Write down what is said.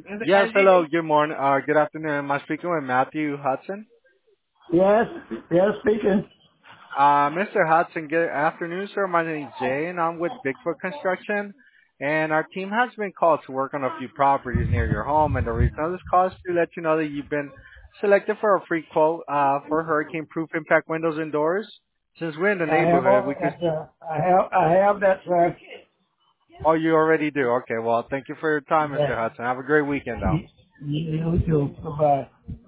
Yes, hello, good morning, good afternoon. Am I speaking with Matthew Hudson? Yes, yes, speaking. Mr. Hudson, good afternoon, sir. My name is Jay, and I'm with Bigfoot Construction. And our team has been called to work on a few properties near your home. And the reason of this call is to let you know that you've been selected for a free quote for hurricane-proof impact windows and doors. Since we're in the I have neighborhood, all we could. that. I have that, sir. Oh, you already do. Okay, well, thank you for your time, Mr. Yeah. Hudson. Have a great weekend, though. You too. Bye bye.